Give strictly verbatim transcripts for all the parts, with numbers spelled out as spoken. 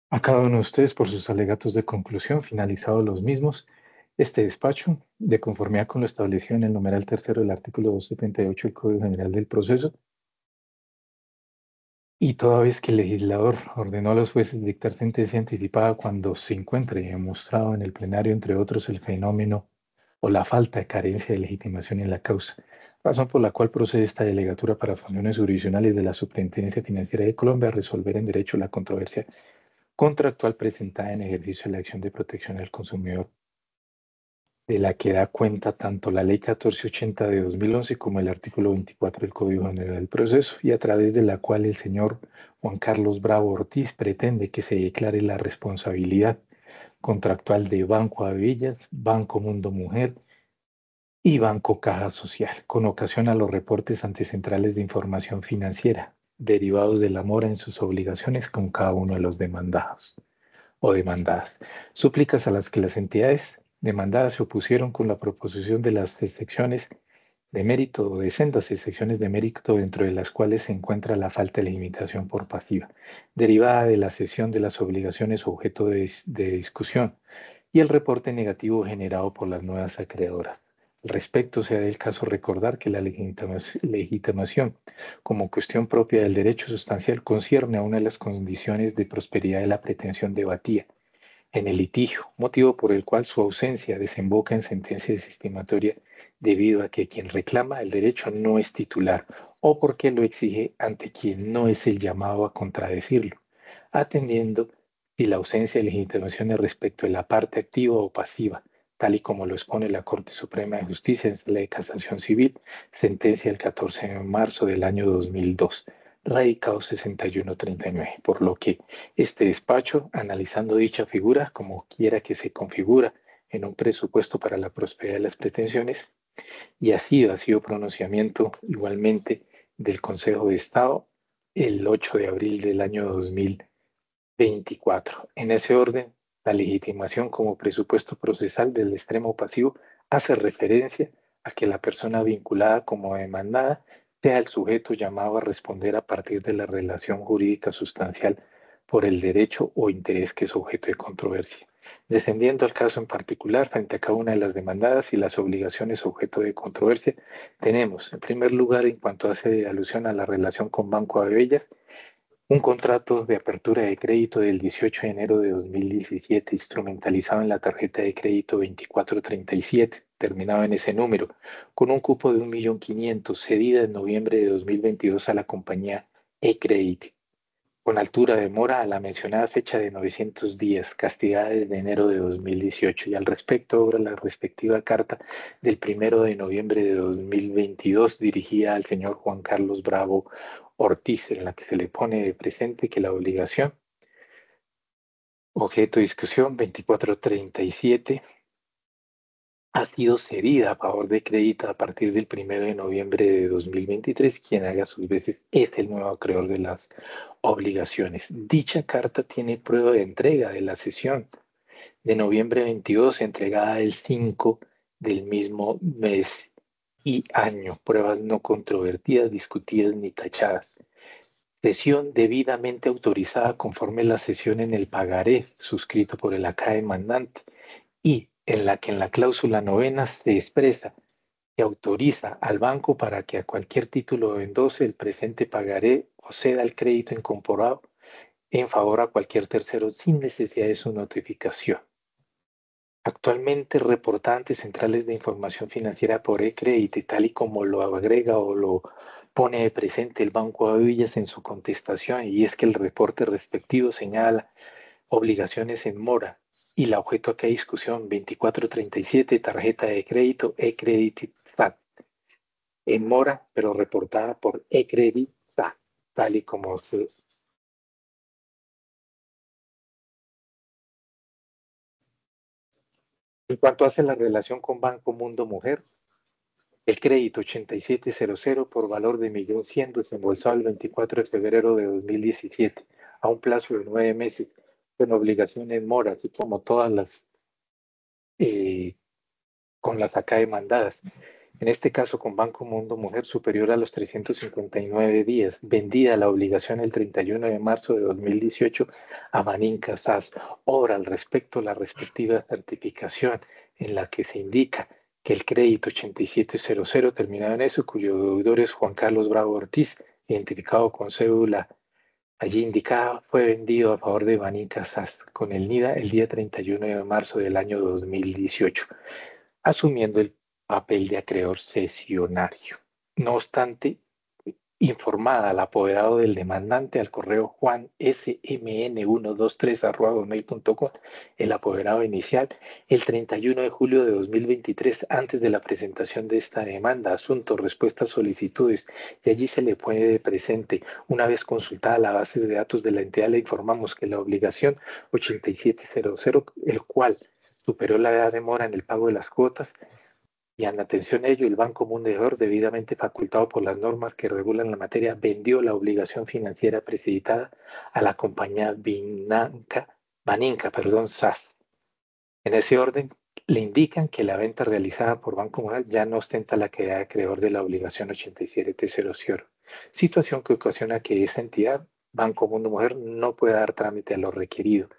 A cada uno de ustedes por sus alegatos de conclusión, finalizados los mismos, este despacho, de conformidad con lo establecido en el numeral tercero del artículo doscientos setenta y ocho del Código General del Proceso, y toda vez que el legislador ordenó a los jueces dictar sentencia anticipada cuando se encuentre demostrado en el plenario, entre otros, el fenómeno o la falta de carencia de legitimación en la causa, razón por la cual procede esta delegatura para funciones jurisdiccionales de la Superintendencia Financiera de Colombia a resolver en derecho la controversia contractual presentada en ejercicio de la acción de protección al consumidor, de la que da cuenta tanto la Ley catorce ochenta de dos mil once como el artículo veinticuatro del Código General del Proceso, y a través de la cual el señor Juan Carlos Bravo Ortiz pretende que se declare la responsabilidad contractual de Banco Avillas, Banco Mundo Mujer y Banco Caja Social, con ocasión a los reportes ante centrales de información financiera, derivados de la mora en sus obligaciones con cada uno de los demandados o demandadas, súplicas a las que las entidades demandadas se opusieron con la proposición de las excepciones de mérito o de sendas excepciones de mérito, dentro de las cuales se encuentra la falta de limitación por pasiva, derivada de la cesión de las obligaciones objeto de, de discusión, y el reporte negativo generado por las nuevas acreedoras. Al respecto, sea del caso recordar que la legitimación como cuestión propia del derecho sustancial concierne a una de las condiciones de prosperidad de la pretensión debatida en el litigio, motivo por el cual su ausencia desemboca en sentencia desestimatoria debido a que quien reclama el derecho no es titular o porque lo exige ante quien no es el llamado a contradecirlo, atendiendo si la ausencia de legitimación es respecto de la parte activa o pasiva, tal y como lo expone la Corte Suprema de Justicia en la de Casación Civil, sentencia del catorce de marzo del año dos mil dos, radicado sesenta y uno treinta y nueve, por lo que este despacho, analizando dicha figura, como quiera que se configura en un presupuesto para la prosperidad de las pretensiones, y así ha sido pronunciamiento igualmente del Consejo de Estado el ocho de abril del año dos mil veinticuatro. En ese orden, la legitimación como presupuesto procesal del extremo pasivo hace referencia a que la persona vinculada como demandada sea el sujeto llamado a responder a partir de la relación jurídica sustancial por el derecho o interés que es objeto de controversia. Descendiendo al caso en particular, frente a cada una de las demandadas y las obligaciones objeto de controversia, tenemos, en primer lugar, en cuanto hace alusión a la relación con Banco Abellas, un contrato de apertura de crédito del dieciocho de enero de dos mil diecisiete, instrumentalizado en la tarjeta de crédito veinticuatro treinta y siete, terminado en ese número, con un cupo de un millón quinientos mil, cedida en noviembre de dos mil veintidós a la compañía eCredit, con altura de mora a la mencionada fecha de novecientos días, castigada desde enero de dos mil dieciocho, y al respecto obra la respectiva carta del primero de noviembre de dos mil veintidós dirigida al señor Juan Carlos Bravo Ortiz, en la que se le pone de presente que la obligación, objeto de discusión veinticuatro treinta y siete, ha sido cedida a favor de crédito a partir del primero de noviembre de dos mil veintitrés. Quien haga sus veces es el nuevo acreedor de las obligaciones. Dicha carta tiene prueba de entrega de la sesión de noviembre veintidós, entregada el cinco del mismo mes y año. Pruebas no controvertidas, discutidas ni tachadas. Sesión debidamente autorizada conforme la sesión en el pagaré suscrito por el acá demandante, y en la que en la cláusula novena se expresa que autoriza al banco para que a cualquier título de endose el presente pagaré o ceda el crédito incorporado en favor a cualquier tercero sin necesidad de su notificación. Actualmente reportada ante centrales de información financiera por eCredit, tal y como lo agrega o lo pone de presente el Banco de Villas en su contestación, y es que el reporte respectivo señala obligaciones en mora y la objeto aquí a discusión veinticuatro treinta y siete, tarjeta de crédito eCredit S A T, en mora, pero reportada por eCredit S A T, tal y como se... En cuanto hace la relación con Banco Mundo Mujer, el crédito ochenta y siete cero cero por valor de un millón cien mil desembolsado el veinticuatro de febrero de dos mil diecisiete a un plazo de nueve meses con obligación en mora, así como todas las, eh, con las acá demandadas. En este caso, con Banco Mundo Mujer superior a los trescientos cincuenta y nueve días, vendida la obligación el treinta y uno de marzo de dos mil dieciocho a Maninca S A S. Obra al respecto la respectiva certificación en la que se indica que el crédito ochenta y siete cero cero terminado en eso, cuyo deudor es Juan Carlos Bravo Ortiz, identificado con cédula allí indicada, fue vendido a favor de Maninca S A S con el NIDA el día treinta y uno de marzo del año dos mil dieciocho, asumiendo el papel de acreedor cesionario. No obstante, informada al apoderado del demandante al correo juan s m n ciento veintitrés arroba gmail punto com, el apoderado inicial, el treinta y uno de julio de dos mil veintitrés, antes de la presentación de esta demanda, asunto, respuesta a solicitudes, y allí se le pone de presente. Una vez consultada la base de datos de la entidad, le informamos que la obligación ochenta y siete cero cero, el cual superó la edad de mora en el pago de las cuotas, y en atención a ello, el Banco Mundial, debidamente facultado por las normas que regulan la materia, vendió la obligación financiera precipitada a la compañía Binanca, Baninca, perdón, S A S. En ese orden, le indican que la venta realizada por Banco Mundial ya no ostenta la calidad de acreedor de la obligación ochenta y siete cero cero, situación que ocasiona que esa entidad, Banco Mundo Mujer, no pueda dar trámite a lo requerido.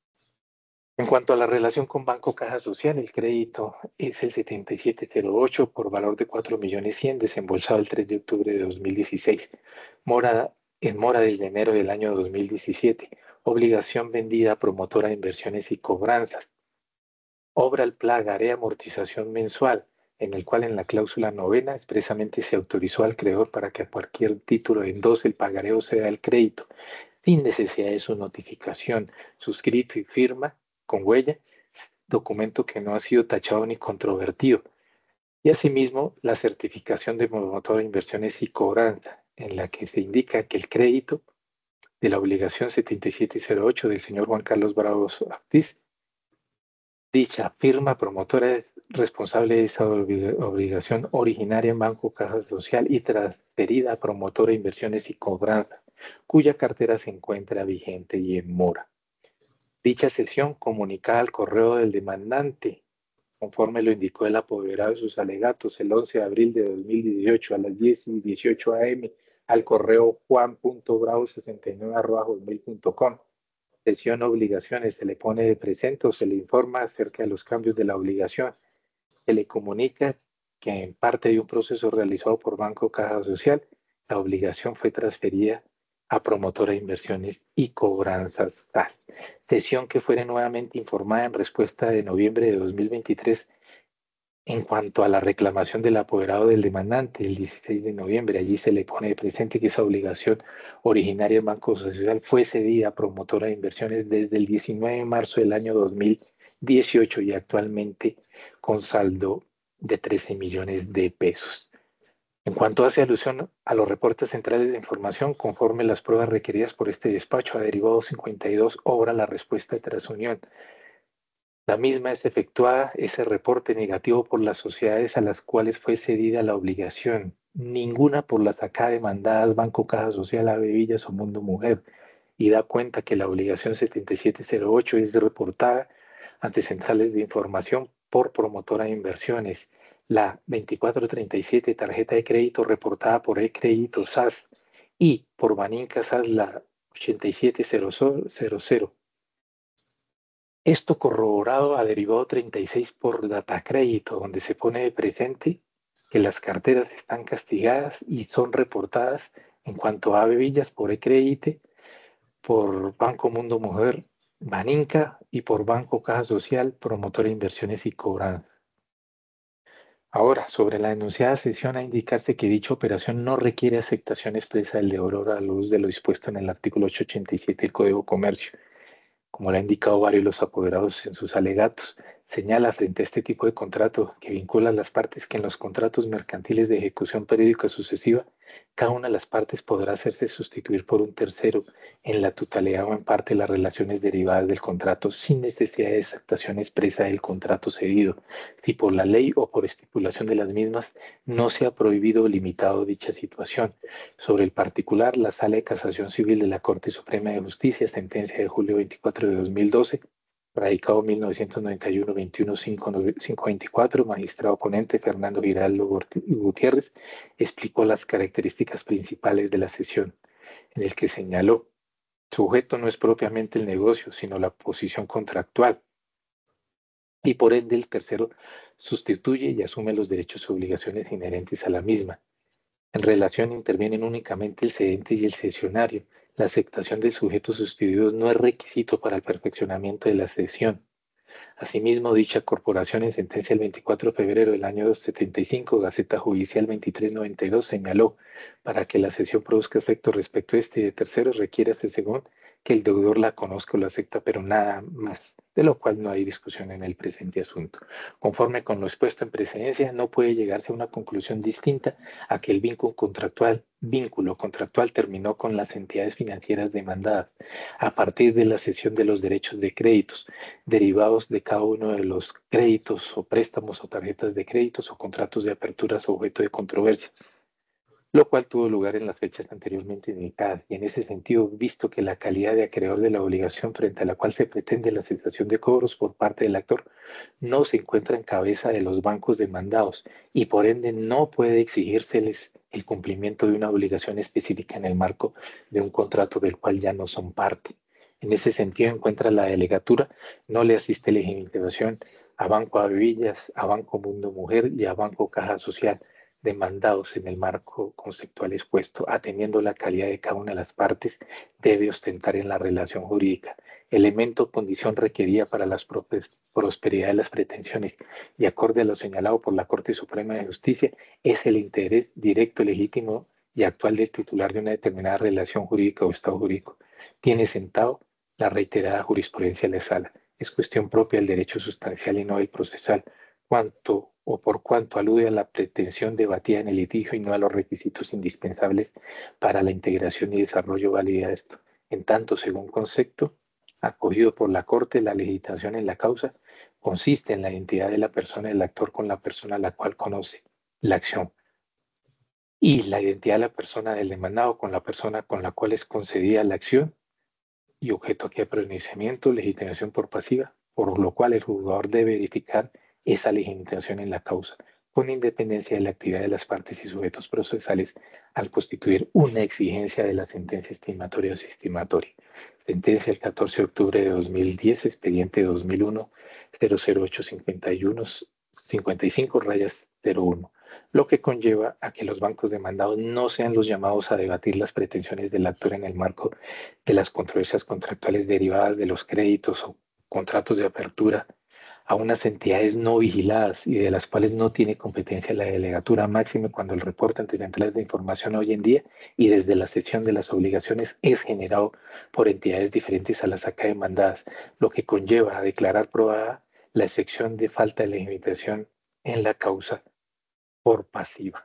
En cuanto a la relación con Banco Caja Social, el crédito es el setenta y siete cero ocho por valor de cuatro millones cien, desembolsado el tres de octubre de dos mil dieciséis, mora, en mora desde enero del año dos mil diecisiete, obligación vendida a promotora de inversiones y cobranzas, obra el pagaré amortización mensual, en el cual en la cláusula novena expresamente se autorizó al creador para que a cualquier título endose el pagaré o ceda el crédito, sin necesidad de su notificación, suscrito y firma con huella, documento que no ha sido tachado ni controvertido. Y asimismo, la certificación de promotor de inversiones y cobranza, en la que se indica que el crédito de la obligación setenta y siete cero ocho del señor Juan Carlos Bravo Ortiz, dicha firma promotora es responsable de esa obligación originaria en Banco Caja Social y transferida a promotora de inversiones y cobranza, cuya cartera se encuentra vigente y en mora. Dicha sesión comunicada al correo del demandante, conforme lo indicó el apoderado de sus alegatos el once de abril de dos mil dieciocho a las diez y dieciocho a m al correo juan punto bravo sesenta y nueve arroba hotmail punto com. Sesión obligaciones, se le pone de presente o se le informa acerca de los cambios de la obligación. Se le comunica que en parte de un proceso realizado por Banco Caja Social, la obligación fue transferida a promotora de inversiones y cobranzas T A L. Sesión que fue nuevamente informada en respuesta de noviembre de dos mil veintitrés en cuanto a la reclamación del apoderado del demandante, el dieciséis de noviembre. Allí se le pone de presente que esa obligación originaria del Banco Social fue cedida a promotora de inversiones desde el diecinueve de marzo del año dos mil dieciocho y actualmente con saldo de trece millones de pesos. En cuanto hace alusión a los reportes centrales de información, conforme las pruebas requeridas por este despacho a derivado cincuenta y dos, obra la respuesta de Transunión. La misma es efectuada ese reporte negativo por las sociedades a las cuales fue cedida la obligación, ninguna por las acá demandadas Banco Caja Social, Ave Villas o Mundo Mujer, y da cuenta que la obligación setenta y siete cero ocho es reportada ante centrales de información por promotora de inversiones. La veinticuatro treinta y siete, tarjeta de crédito reportada por eCrédito S A S, y por Baninca S A S la ochenta y siete cero cero. Esto corroborado a derivado treinta y seis por Datacrédito, donde se pone de presente que las carteras están castigadas y son reportadas en cuanto a Ave Villas por eCrédito, por Banco Mundo Mujer, Baninca, y por Banco Caja Social, promotor de inversiones y cobranza. Ahora, sobre la denunciada sesión, a indicarse que dicha operación no requiere aceptación expresa del deudor a la luz de lo dispuesto en el artículo ochocientos ochenta y siete del Código de Comercio, como lo han indicado varios de los apoderados en sus alegatos. Señala frente a este tipo de contrato que vincula a las partes que en los contratos mercantiles de ejecución periódica sucesiva, cada una de las partes podrá hacerse sustituir por un tercero en la totalidad o en parte de las relaciones derivadas del contrato sin necesidad de aceptación expresa del contrato cedido, si por la ley o por estipulación de las mismas no se ha prohibido o limitado dicha situación. Sobre el particular, la Sala de Casación Civil de la Corte Suprema de Justicia, sentencia de julio veinticuatro de dos mil doce, Radicado mil novecientos noventa y uno, veintiuno cinco veinticuatro, magistrado ponente Fernando Giraldo Gutiérrez explicó las características principales de la sesión, en el que señaló: sujeto no es propiamente el negocio, sino la posición contractual, y por ende el tercero sustituye y asume los derechos y obligaciones inherentes a la misma. En relación intervienen únicamente el cedente y el cesionario. La aceptación del sujeto sustituido no es requisito para el perfeccionamiento de la cesión. Asimismo, dicha corporación, en sentencia del veinticuatro de febrero del año setenta y cinco, Gaceta Judicial veintitrés noventa y dos, señaló: para que la cesión produzca efecto respecto a este y de terceros, requiere, según, que el deudor la conozca o la acepta, pero nada más, de lo cual no hay discusión en el presente asunto. Conforme con lo expuesto en precedencia, no puede llegarse a una conclusión distinta a que el vínculo contractual, vínculo contractual terminó con las entidades financieras demandadas a partir de la cesión de los derechos de créditos derivados de cada uno de los créditos o préstamos o tarjetas de créditos o contratos de aperturas objeto de controversia, lo cual tuvo lugar en las fechas anteriormente indicadas. Y en ese sentido, visto que la calidad de acreedor de la obligación frente a la cual se pretende la cesación de cobros por parte del actor no se encuentra en cabeza de los bancos demandados y por ende no puede exigírseles el cumplimiento de una obligación específica en el marco de un contrato del cual ya no son parte. En ese sentido encuentra la delegatura, no le asiste legitimación a Banco Avillas, a Banco Mundo Mujer y a Banco Caja Social, demandados en el marco conceptual expuesto, atendiendo la calidad de cada una de las partes, debe ostentar en la relación jurídica elemento o condición requerida para la prosperidad de las pretensiones y acorde a lo señalado por la Corte Suprema de Justicia, es el interés directo, legítimo y actual del titular de una determinada relación jurídica o estado jurídico. Tiene sentado la reiterada jurisprudencia de la sala. Es cuestión propia del derecho sustancial y no del procesal, cuanto o por cuanto alude a la pretensión debatida en el litigio y no a los requisitos indispensables para la integración y desarrollo válida de esto. En tanto, según concepto acogido por la Corte, la legitimación en la causa consiste en la identidad de la persona del actor con la persona a la cual conoce la acción y la identidad de la persona del demandado con la persona con la cual es concedida la acción y objeto aquí de pronunciamiento, legitimación por pasiva, por lo cual el juzgador debe verificar esa legitimación en la causa, con independencia de la actividad de las partes y sujetos procesales, al constituir una exigencia de la sentencia estimatoria o estimatoria. Sentencia el catorce de octubre de dos mil diez, expediente dos mil uno, cero cero ocho cincuenta y uno, cincuenta y cinco rayas cero uno, lo que conlleva a que los bancos demandados no sean los llamados a debatir las pretensiones del actor en el marco de las controversias contractuales derivadas de los créditos o contratos de apertura a unas entidades no vigiladas y de las cuales no tiene competencia la delegatura máxima cuando el reporte ante centrales de información hoy en día y desde la sección de las obligaciones es generado por entidades diferentes a las acá demandadas, lo que conlleva a declarar probada la excepción de falta de legitimación en la causa por pasiva,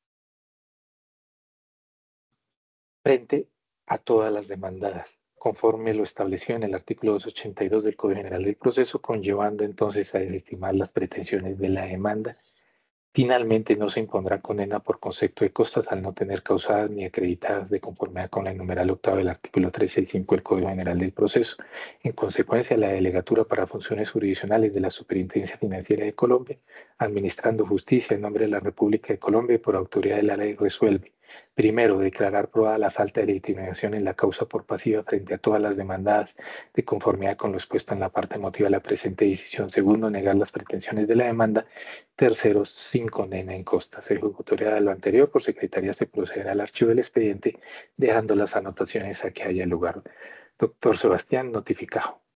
frente a todas las demandadas, conforme lo establecido en el artículo doscientos ochenta y dos del Código General del Proceso, conllevando entonces a desestimar las pretensiones de la demanda. Finalmente, no se impondrá condena por concepto de costas al no tener causadas ni acreditadas de conformidad con la numeral octava del artículo trescientos sesenta y cinco del Código General del Proceso. En consecuencia, la delegatura para funciones jurisdiccionales de la Superintendencia Financiera de Colombia, administrando justicia en nombre de la República de Colombia y por autoridad de la ley, resuelve: primero, declarar probada la falta de legitimación en la causa por pasiva frente a todas las demandadas de conformidad con lo expuesto en la parte motiva de la presente decisión. Segundo, negar las pretensiones de la demanda. Tercero, sin condena en costa. Se ejecutaría de lo anterior, por secretaría se procederá al archivo del expediente, dejando las anotaciones a que haya lugar. Doctor Sebastián, notificado.